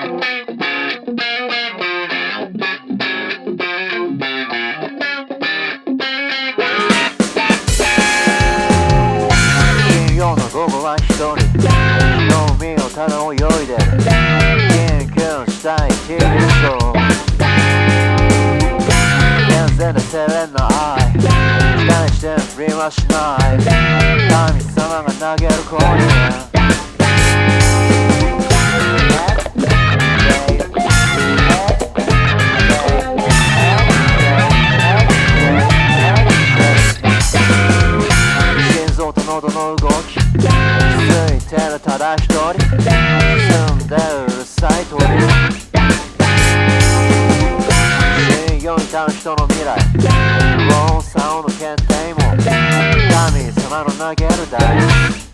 金曜の午後は一人の海をただ泳いでる緊急したいキリスト健全で照れない期待して不倫はしない神様が投げるコイン喉の動き気づいてるただ一人住んでうるさい鳥信用に足る人の未来ローンサウンド検定も神様の投げるダイス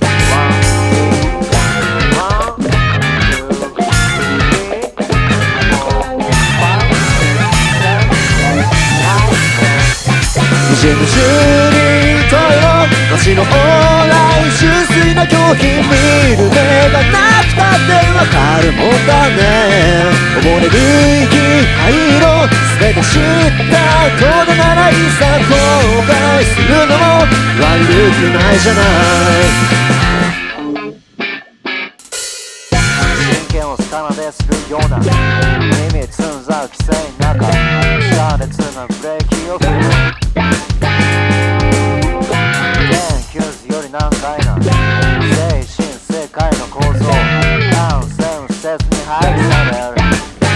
無人の住人とよ街の往来純粋な狂気見る目がなくたってわかるもんだね溺れる息灰色全て知った後でならいざ後悔するのも悪くないじゃない真剣を奏でするような耳つんざう規制の中車列のブレーキを踏む難解な精神世界の構造感染せずに配備される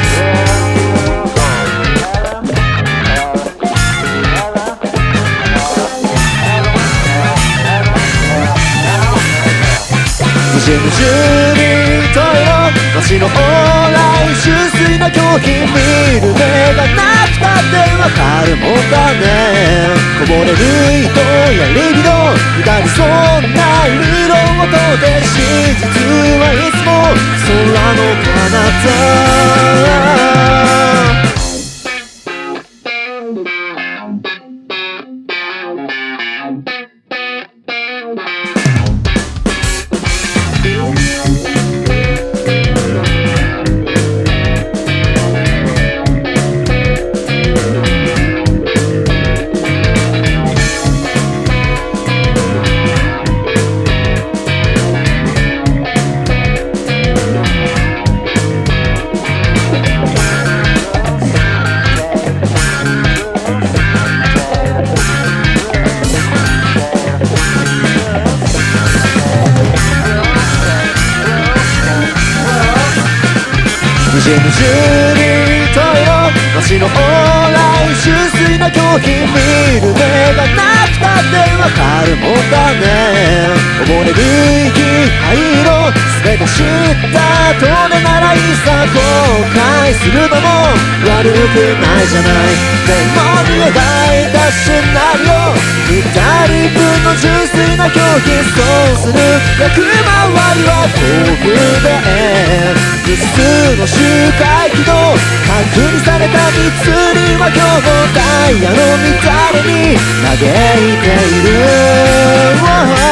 無人の住人とよ街の往来純粋な狂気見る目がなくたってわかるもんだねこぼれる糸やリビド無駄にそんな理論をとって真実はいつも空の彼方無人の住人とよ街の往来純粋な狂気見る目がなくたってわかるもんだね溺れる息灰色全て知った後でならいざ後悔するのも悪くないじゃないメモに描いたシナリオ二人分の純粋な狂気そうする役回りは豆腐で無数の周回軌道確認された密林は今日もダイヤの乱れに嘆いている